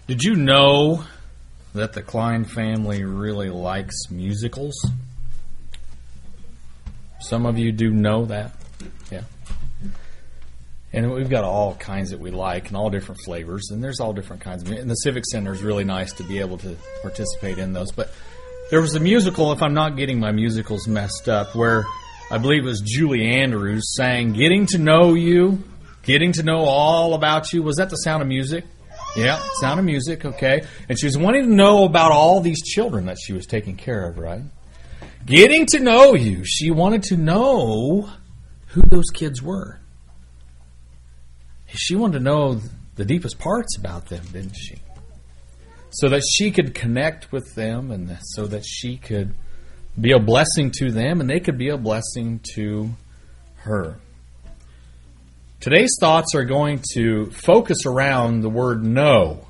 Did you know that the Klein family really likes musicals? Some of you do know that. Yeah. And we've got all kinds that we like and all different flavors, and there's all different kinds. And the Civic Center is really nice to be able to participate in those. But there was a musical, if I'm not getting my musicals messed up, where I believe it was Julie Andrews sang Getting to Know You, Getting to Know All About You. Was that The Sound of Music? Yeah, Sound of Music, okay. And she was wanting to know about all these children that she was taking care of, right? Getting to know you. She wanted to know who those kids were. She wanted to know the deepest parts about them, didn't she? So that she could connect with them and so that she could be a blessing to them and they could be a blessing to her. Today's thoughts are going to focus around the word know.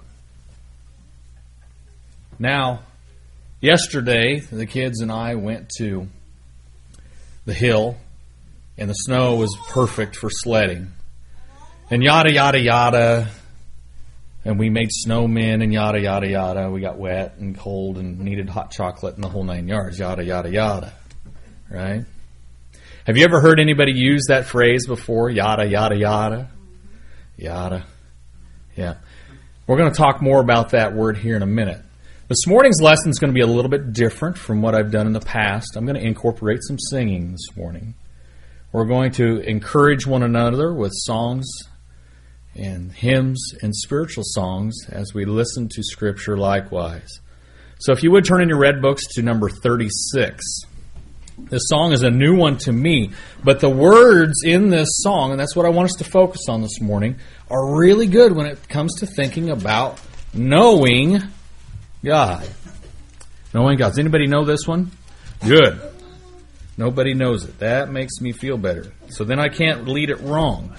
Now, yesterday, the kids and I went to the hill, and the snow was perfect for sledding. And yada, yada, yada, and we made snowmen and yada, yada, yada. We got wet and cold and needed hot chocolate and the whole 9 yards, yada, yada, yada. Right? Have you ever heard anybody use that phrase before? Yada, yada, yada. Yada. Yeah. We're going to talk more about that word here in a minute. This morning's lesson is going to be a little bit different from what I've done in the past. I'm going to incorporate some singing this morning. We're going to encourage one another with songs and hymns and spiritual songs as we listen to Scripture likewise. So if you would turn in your red books to number 36. This song is a new one to me, but the words in this song, and that's what I want us to focus on this morning, are really good when it comes to thinking about knowing God. Knowing God. Does anybody know this one? Good. Nobody knows it. That makes me feel better. So then I can't lead it wrong.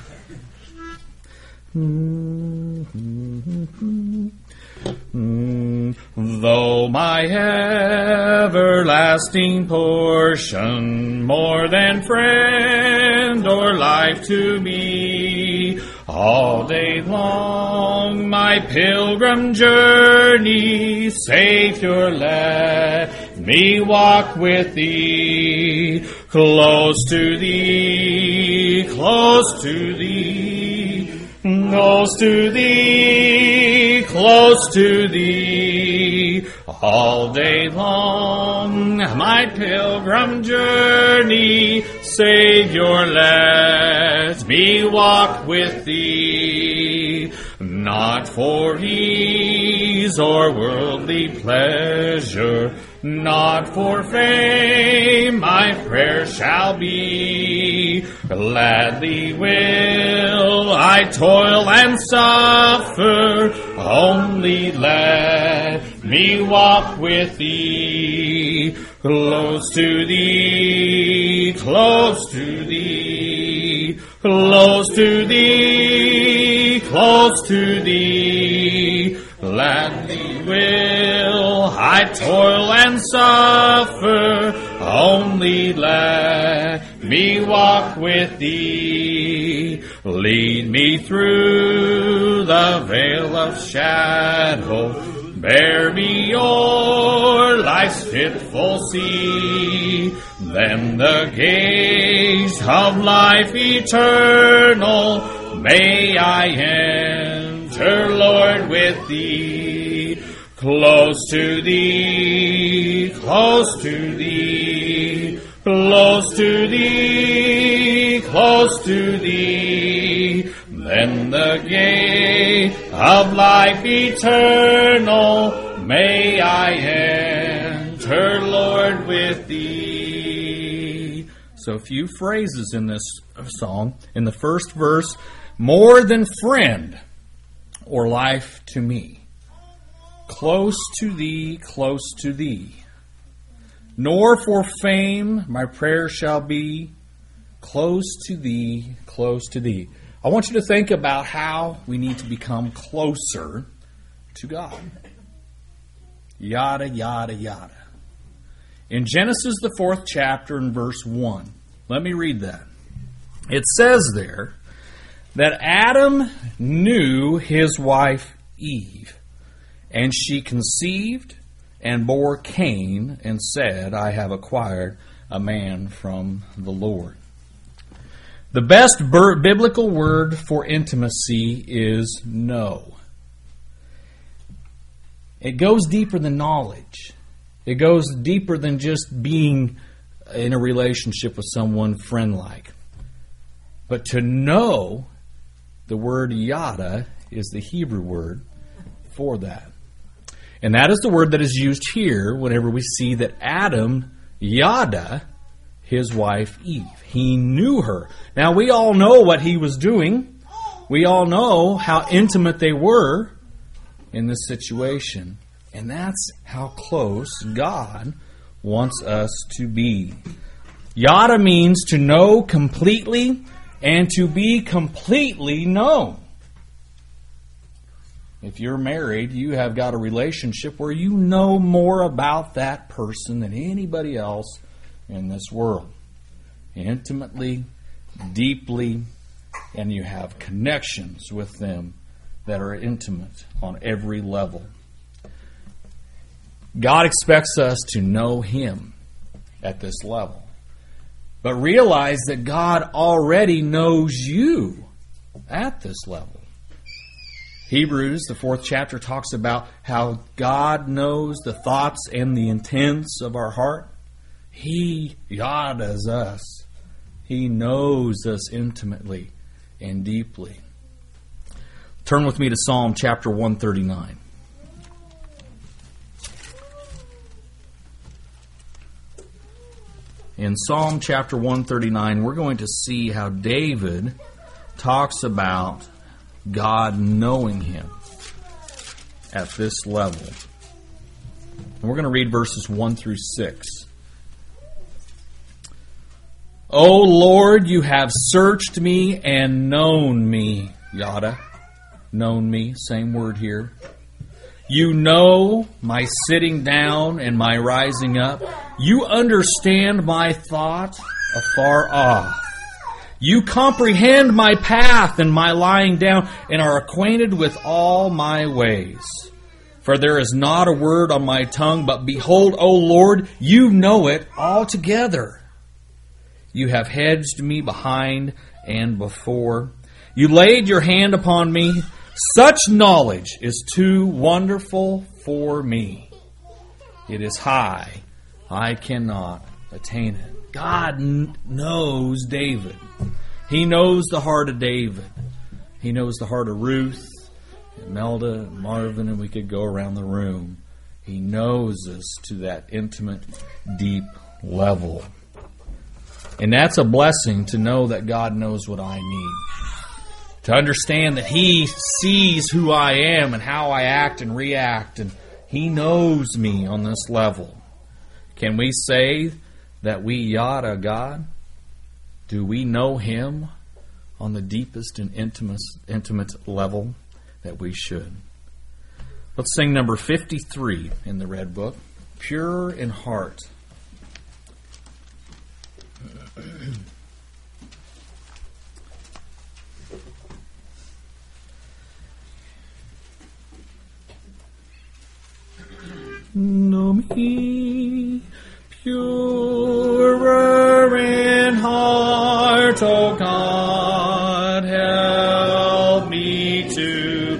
Though my everlasting portion, more than friend or life to me, all day long my pilgrim journey, Savior, let me walk with thee, close to thee, close to thee, close to thee, close to thee, all day long my pilgrim journey, Savior, let me walk with thee, not for ease or worldly pleasure, not for fame my prayer shall be, gladly will I toil and suffer, only let me walk with thee, close to thee, close to thee, close to thee, close to thee, gladly will I toil and suffer, only let me walk with thee, lead me through the vale of shadow, bear me o'er life's fitful sea, then the gates of life eternal may I enter, Lord, with thee, close to thee, close to thee, close to thee, close to thee, then the gate of life eternal may I enter, Lord, with thee. So a few phrases in this song. In the first verse, more than friend or life to me. Close to thee, close to thee. Nor for fame my prayer shall be, close to thee, close to thee. I want you to think about how we need to become closer to God. Yada, yada, yada. In Genesis, the 4th chapter, in verse 1, let me read that. It says there that Adam knew his wife Eve, And she conceived and bore Cain, and said, I have acquired a man from the Lord. The best biblical word for intimacy is know. It goes deeper than knowledge. It goes deeper than just being in a relationship with someone friend-like. But to know, the word yada is the Hebrew word for that. And that is the word that is used here whenever we see that Adam yada his wife Eve. He knew her. Now we all know what he was doing. We all know how intimate they were in this situation. And that's how close God wants us to be. Yada means to know completely and to be completely known. If you're married, you have got a relationship where you know more about that person than anybody else in this world. Intimately, deeply, and you have connections with them that are intimate on every level. God expects us to know Him at this level. But realize that God already knows you at this level. Hebrews, the 4th chapter, talks about how God knows the thoughts and the intents of our heart. He yadas us. He knows us intimately and deeply. Turn with me to Psalm chapter 139. In Psalm chapter 139, we're going to see how David talks about God knowing him at this level. And we're going to read verses 1 through 6. O Lord, you have searched me and known me. Yada. Known me. Same word here. You know my sitting down and my rising up. You understand my thought afar off. You comprehend my path and my lying down, and are acquainted with all my ways. For there is not a word on my tongue, but behold, O Lord, you know it altogether. You have hedged me behind and before. You laid your hand upon me. Such knowledge is too wonderful for me. It is high. I cannot attain it. God knows David. He knows the heart of David. He knows the heart of Ruth, and Melda, and Marvin, and we could go around the room. He knows us to that intimate, deep level. And that's a blessing to know that God knows what I need. To understand that He sees who I am and how I act and react, and He knows me on this level. Can we say that we yada God? Do we know Him on the deepest and intimate level that we should? Let's sing number 53 in the Red Book, Pure in Heart. Know me purer in heart, O God, help me to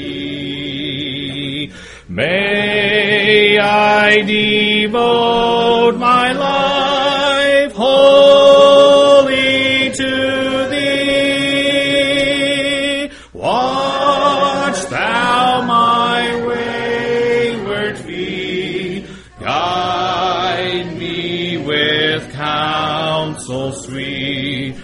be. May I devote my life wholly to Thee. Watch Thou my wayward feet, guide me with counsel sweet,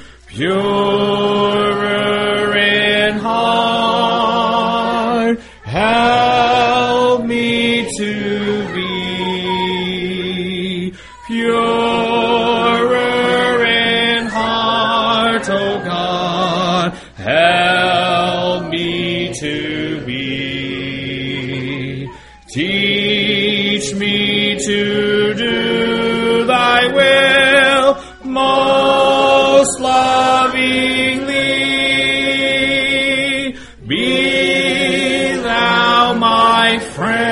purer in heart, help me to be purer in heart, O God, help me to be. Teach me to do Thy will most lovingly. Be Thou my friend.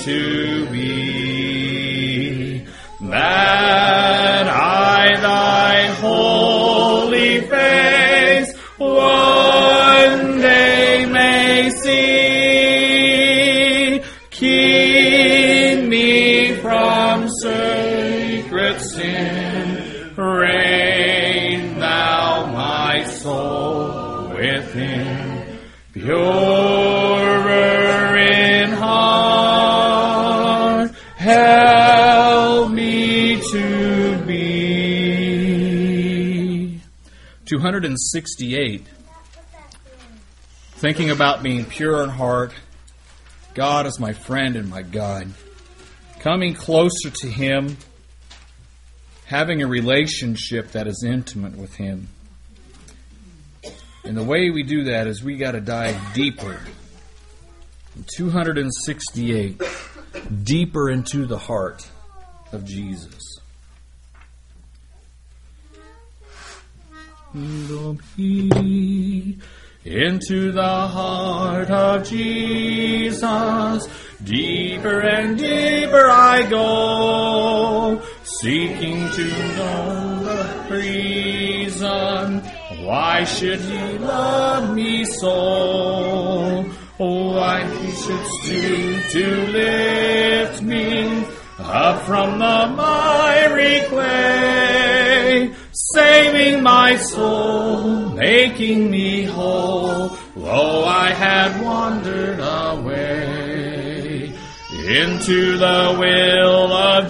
to be, that I thy holy face one day may see. Keep me from sacred sin, reign thou my soul within, purer in heart, help me to be. 268. Thinking about being pure in heart, God is my friend and my guide. Coming closer to Him, having a relationship that is intimate with Him. And the way we do that is we got to dive deeper. 268, deeper into the heart of Jesus. Into the heart of Jesus, deeper and deeper I go, seeking to know the reason why should He love me so, why He should stoop to lift me up from the miry clay, saving my soul, making me whole, though I had wandered away. Into the will of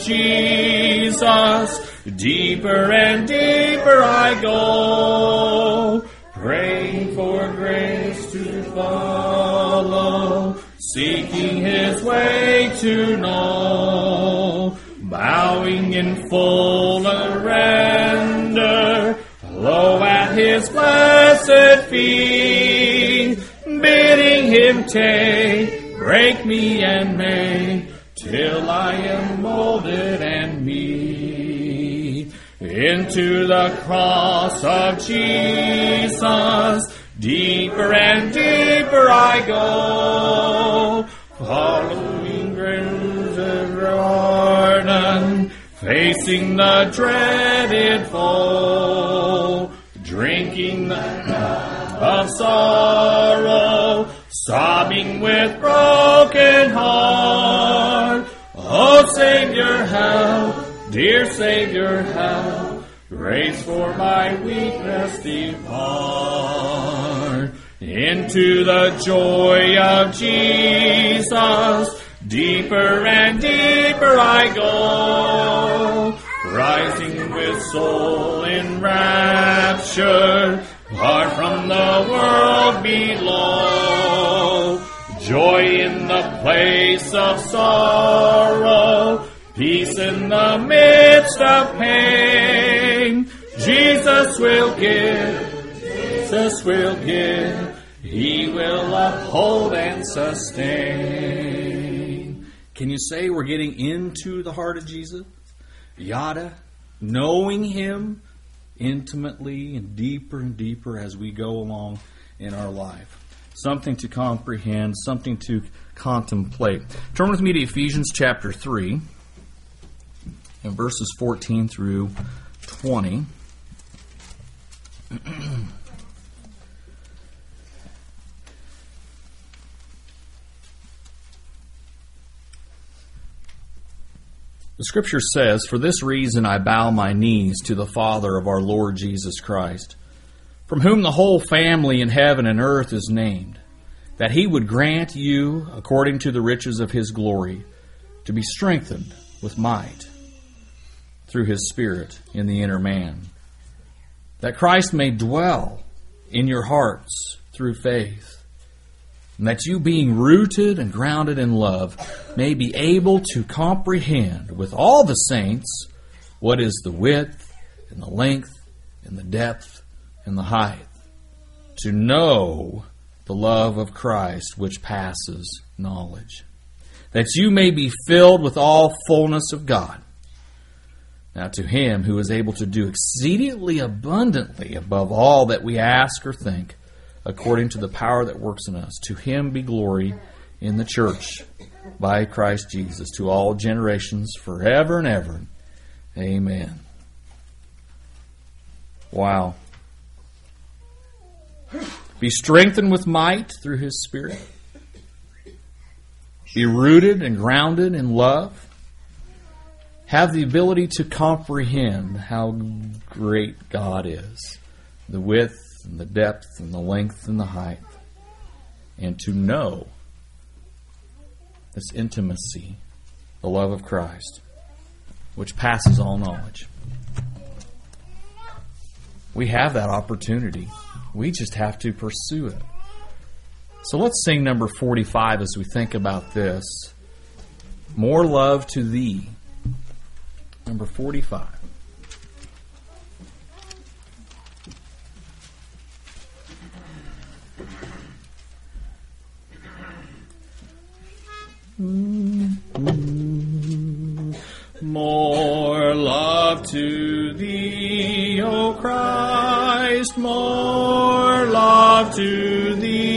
Jesus, deeper and deeper I go, praying for grace to follow, seeking His way to know, bowing in full surrender, low at His blessed feet, bidding Him take, break me and make, till I am molded and meet. Into the cross of Jesus, deeper and deeper I go, following grace of Jordan, facing the dreaded foe, drinking the cup of sorrow, sobbing with broken heart. Oh, Savior, help, dear Savior, help, grace for my weakness depart. Into the joy of Jesus, deeper and deeper I go, rising with soul in rapture, far from the world below. Joy in the place of sorrow, peace in the midst of pain. Jesus will give, Jesus will give, He will uphold and sustain. Can you say we're getting into the heart of Jesus? Yada, knowing Him intimately and deeper as we go along in our life. Something to comprehend, something to contemplate. Turn with me to Ephesians chapter 3 and verses 14 through 20. The Scripture says, "For this reason I bow my knees to the Father of our Lord Jesus Christ, from whom the whole family in heaven and earth is named, that He would grant you, according to the riches of His glory, to be strengthened with might through His Spirit in the inner man, that Christ may dwell in your hearts through faith, and that you, being rooted and grounded in love, may be able to comprehend with all the saints what is the width and the length and the depth and the height, to know the love of Christ which passes knowledge, that you may be filled with all fullness of God. Now to Him who is able to do exceedingly abundantly above all that we ask or think, according to the power that works in us, to Him be glory in the church by Christ Jesus, to all generations, forever and ever. Amen. Wow. Be strengthened with might through His Spirit. Be rooted and grounded in love. Have the ability to comprehend how great God is. The width and the depth and the length and the height. And to know this intimacy, the love of Christ, which passes all knowledge. We have that opportunity. We just have to pursue it. So let's sing number 45 as we think about this. More love to thee. Number 45. More love to thee, O Christ, more love to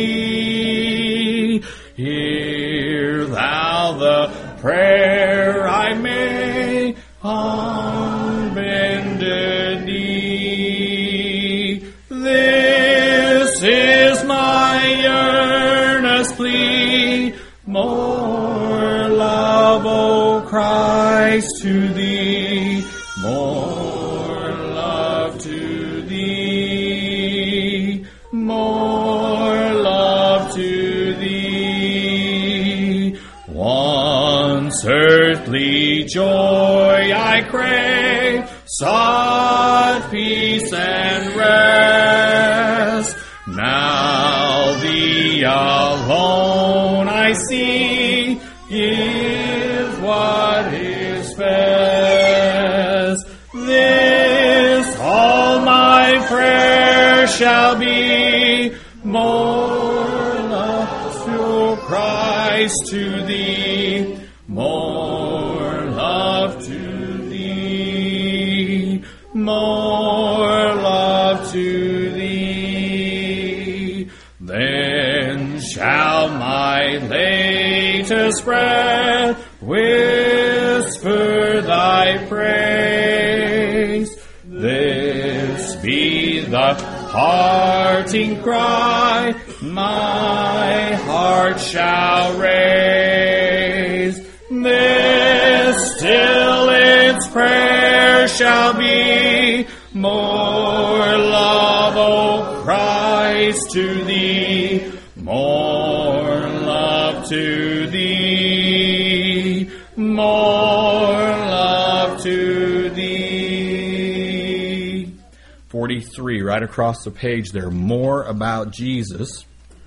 thee. Hear thou the prayer I make on bended knee. This is my earnest plea, more love, O Christ, to thee, more love to thee, more love to thee. Once earthly joy I crave, sought peace and rest. Now thee alone I see is what is best. This all my prayer shall be, more love to Christ to thee, more love to thee, more love to thee. Then shall my latest breath whisper thy praise. This be the parting cry my heart shall raise. This still its prayer shall be, more love, O Christ, to thee, more love to thee, more love to thee. 43, right across the page there, more about Jesus.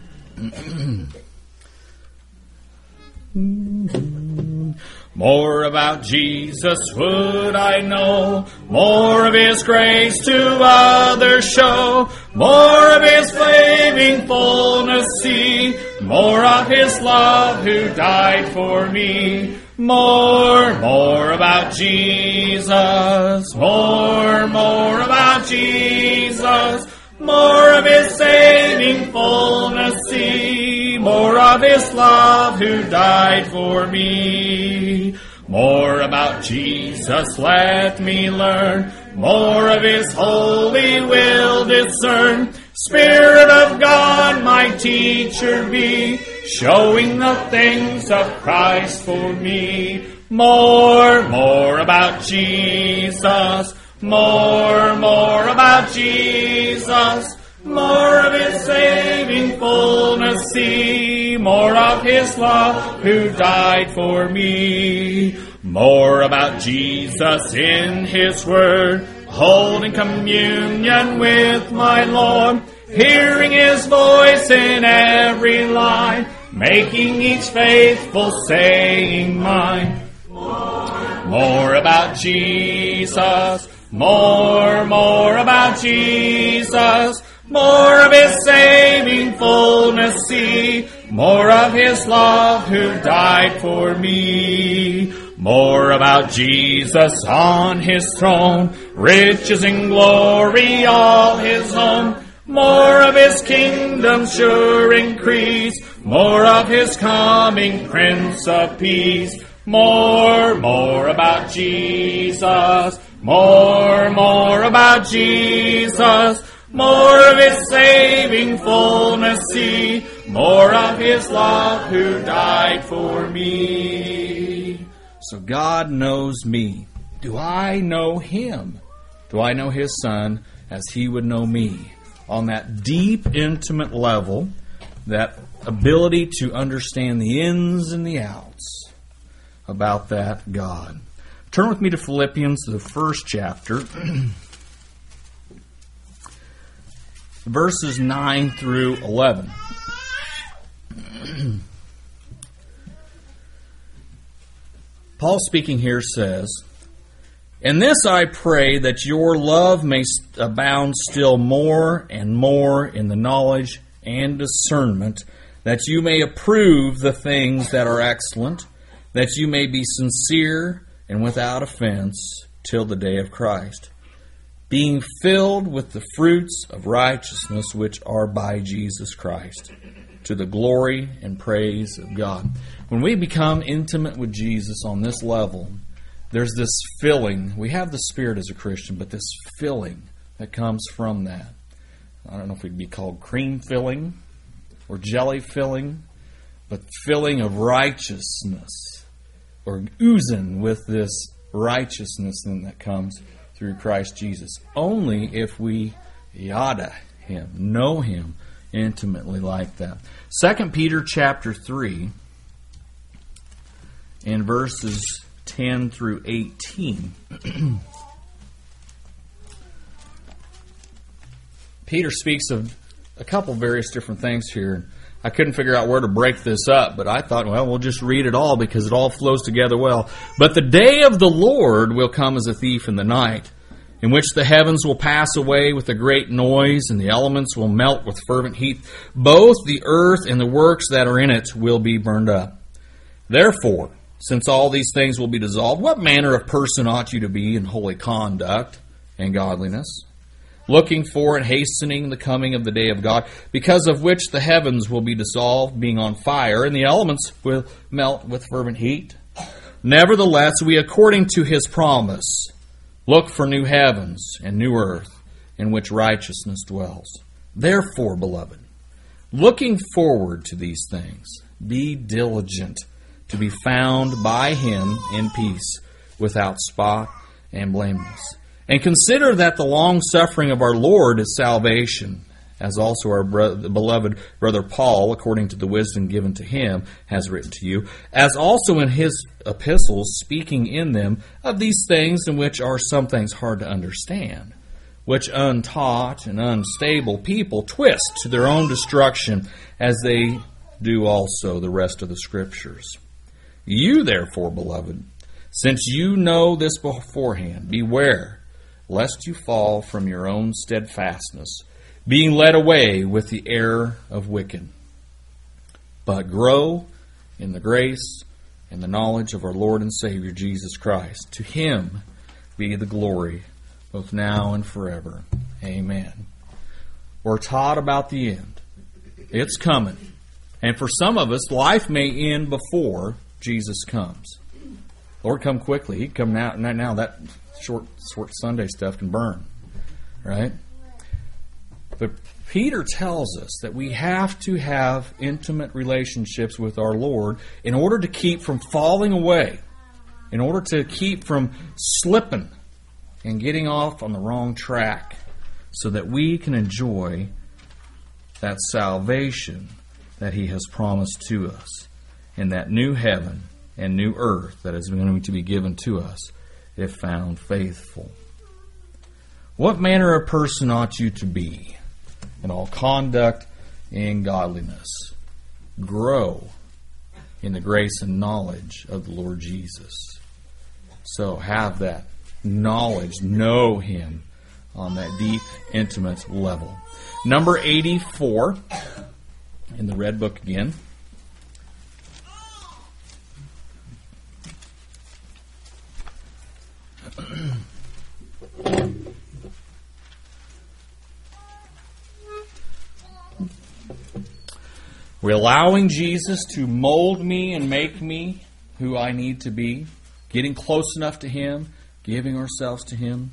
More about Jesus would I know, more of His grace to others show, more of His flaming fullness see, more of His love who died for me. More about Jesus, more about Jesus, more of His saving fullness see, more of His love who died for me. More about Jesus let me learn, more of His holy will discern. Spirit of God my teacher be, showing the things of Christ for me. More about Jesus, more about Jesus, more of His saving fullness see, more of His love who died for me. More about Jesus in His word, holding communion with my Lord, hearing His voice in every line, making each faithful saying mine. More about Jesus, more about Jesus, more of His saving fullness see, more of His love who died for me. More about Jesus on His throne, riches and glory all His own. More of His kingdom sure increase, More of His coming, Prince of Peace. More about Jesus. More about Jesus. More of His saving fullness see. More of His love who died for me. So God knows me. Do I know Him? Do I know His Son as He would know me? On that deep, intimate level, that ability to understand the ins and the outs about that God. Turn with me to Philippians, the first chapter, verses 9 through 11. Paul speaking here says, "In this I pray that your love may abound still more and more in the knowledge and discernment, that you may approve the things that are excellent, that you may be sincere and without offense till the day of Christ, being filled with the fruits of righteousness which are by Jesus Christ, to the glory and praise of God." When we become intimate with Jesus on this level, there's this filling. We have the Spirit as a Christian, but this filling that comes from that. I don't know if it'd be called cream filling or jelly filling, but filling of righteousness, or oozing with this righteousness that comes through Christ Jesus. Only if we yada Him, know Him intimately like that. 2 Peter chapter 3, in verses 10 through 18. Peter speaks of a couple various different things here. I couldn't figure out where to break this up, but I thought, well, we'll just read it all because it all flows together well. "But the day of the Lord will come as a thief in the night, in which the heavens will pass away with a great noise, and the elements will melt with fervent heat. Both the earth and the works that are in it will be burned up. Therefore, since all these things will be dissolved, what manner of person ought you to be in holy conduct and godliness, looking for and hastening the coming of the day of God, because of which the heavens will be dissolved, being on fire, and the elements will melt with fervent heat? Nevertheless, we, according to His promise, look for new heavens and new earth, in which righteousness dwells. Therefore, beloved, looking forward to these things, be diligent to be found by Him in peace, without spot and blameless. And consider that the long-suffering of our Lord is salvation, as also our beloved brother Paul, according to the wisdom given to him, has written to you, as also in his epistles, speaking in them of these things in which are some things hard to understand, which untaught and unstable people twist to their own destruction, as they do also the rest of the Scriptures. You, therefore, beloved, since you know this beforehand, beware lest you fall from your own steadfastness, being led away with the error of wicked. But grow in the grace and the knowledge of our Lord and Savior Jesus Christ. To Him be the glory, both now and forever. Amen. We're taught about the end. It's coming. And for some of us, life may end before Jesus comes. Lord, come quickly. He'd come now. Now that short Sunday stuff can burn, right? But Peter tells us that we have to have intimate relationships with our Lord in order to keep from falling away, in order to keep from slipping and getting off on the wrong track, so that we can enjoy that salvation that He has promised to us, in that new heaven and new earth that is going to be given to us if found faithful. What manner of person ought you to be in all conduct and godliness? Grow in the grace and knowledge of the Lord Jesus. So have that knowledge, know Him on that deep, intimate level. Number 84 in the Red Book again. We're allowing Jesus to mold me and make me who I need to be, getting close enough to Him, giving ourselves to Him.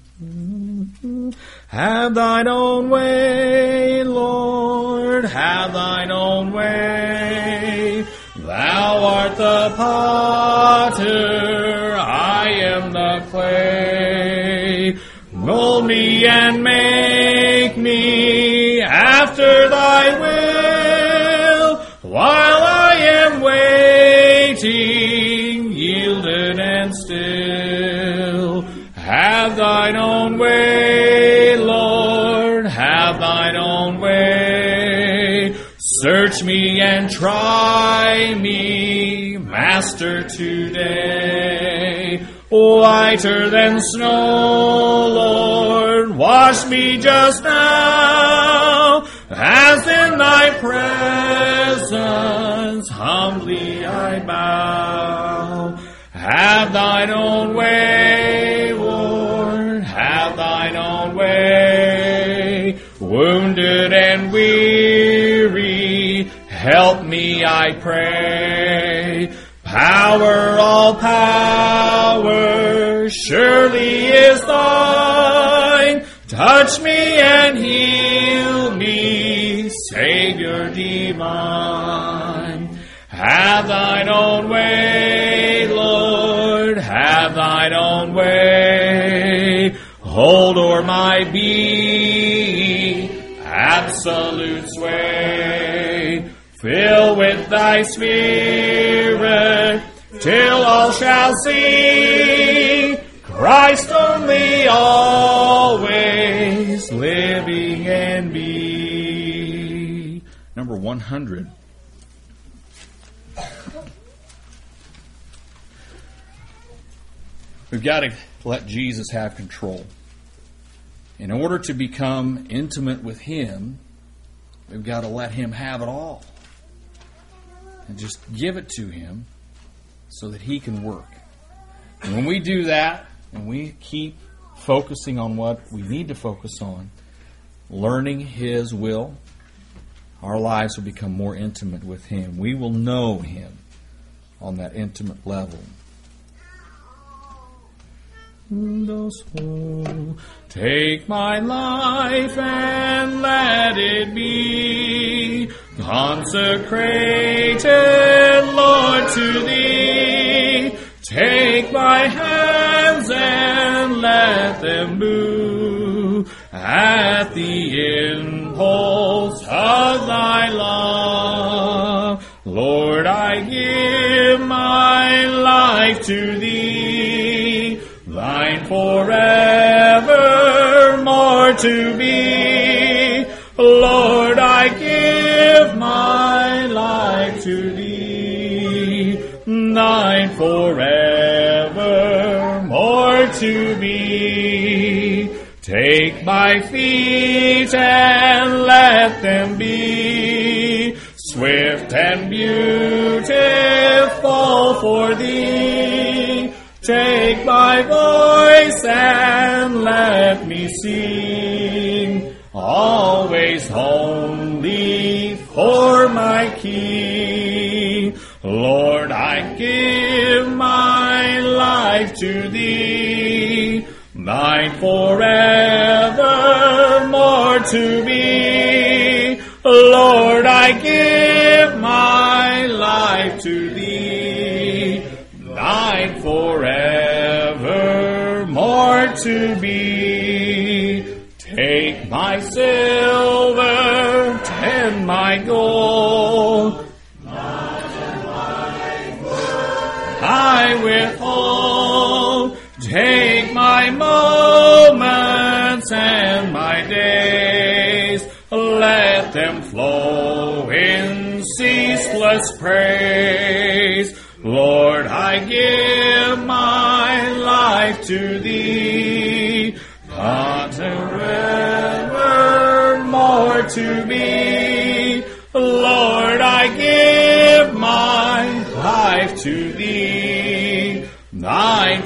Have thine own way, Lord, have thine own way. Thou art the potter, I am the clay. Mold me and make me after thy will, while I am waiting, yielded and still. Have thine own way, Lord, have thine own way. Search me and try me, Master, today. Whiter than snow, Lord, wash me just now, as in thy presence humbly I bow. Have thine own way, Lord, have thine own way. Wounded and weary, help me, I pray. Power, all power, surely is thine. Touch me and heal me, Savior divine. Have thine own way, Lord, have thine own way. Hold o'er my being, absolute sway. Fill with thy Spirit, till all shall see Christ only, always living and be. Number 100. We've got to let Jesus have control. In order to become intimate with Him, we've got to let Him have it all. And just give it to Him so that He can work. And when we do that, and we keep focusing on what we need to focus on, learning His will, our lives will become more intimate with Him. We will know Him on that intimate level. Take my life and let it be consecrated, Lord, to Thee. Take my hands and let them move at the impulse of Thy love. Lord, I give my life to Thee, Thine forevermore to be. Lord, I give my life to Thee, Thine forevermore to be. Take my feet and let them be swift and beautiful for Thee. Take my voice and let me sing, always only for my King. Lord, I give my life to Thee, Thine forevermore to be. Lord, I give my life to Thee, Thine forevermore to be. Take my silver and my gold, I withhold. Take my moments and my days, let them flow in ceaseless praise. Lord, I give my life to Thee, forevermore to be. Lord, I give my life to Thee, Thine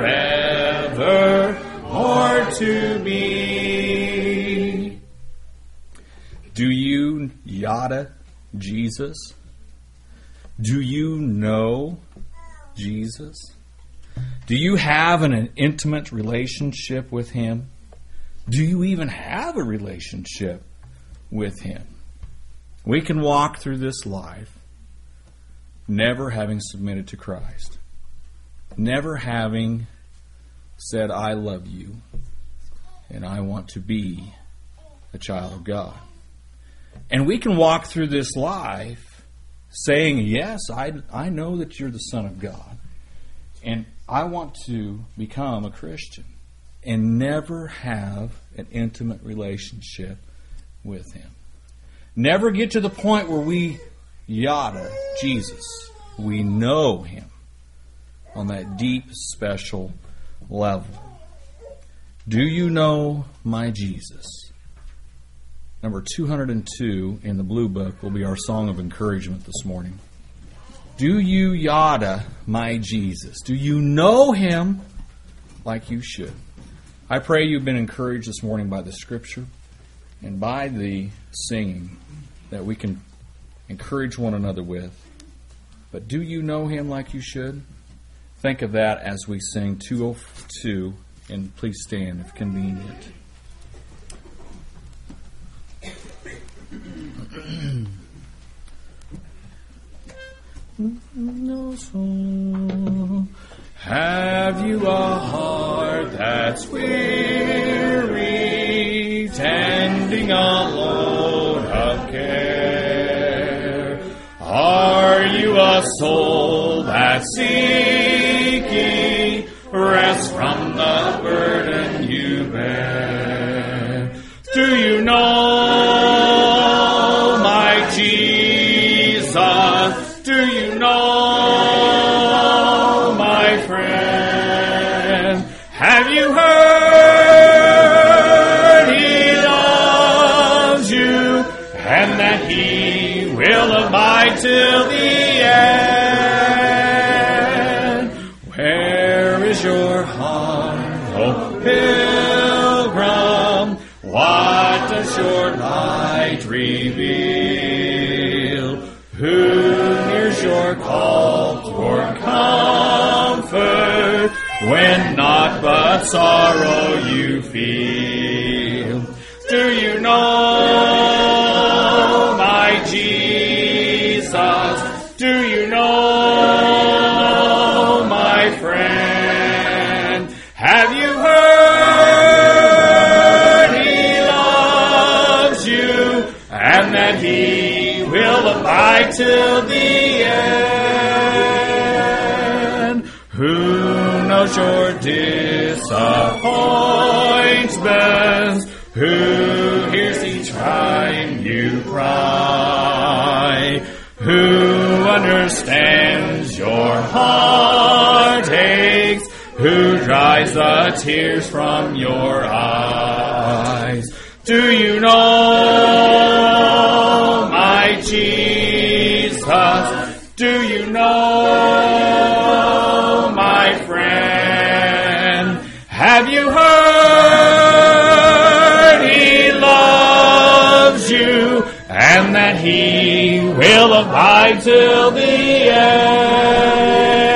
forevermore to be. Do you yada, Jesus? Do you know Jesus? Do you have an intimate relationship with Him? Do you even have a relationship with Him? We can walk through this life never having submitted to Christ, never having said, I love you and I want to be a child of God. And we can walk through this life saying, yes, I know that you're the Son of God, and I want to become a Christian, and never have an intimate relationship with Him. Never get to the point where we yada Jesus. We know Him on that deep, special level. Do you know my Jesus? Number 202 in the Blue Book will be our song of encouragement this morning. Do you yada my Jesus? Do you know Him like you should? I pray you've been encouraged this morning by the Scripture and by the singing that we can encourage one another with. But do you know Him like you should? Think of that as we sing 202, and please stand if convenient. Have you a heart that's weary, tending a load of care? Are you a soul that's seeking rest from the burden you bear? Do you know my Jesus? Do you know my friend? Have you heard He loves you and that He will abide till the end? Where is your heart, O pilgrim? What does your light reveal? Who hears your call toward comfort when naught but sorrow you feel? Do you know my Jesus? Do you know my friend? Have you heard He loves you and that He will abide till the end? Who knows your disappointments? Who hears each time you cry? Who understands your heartaches? Who dries the tears from your eyes? Do you know my Jesus? Do you know my friend? Have you heard He loves you and that He will abide till the end?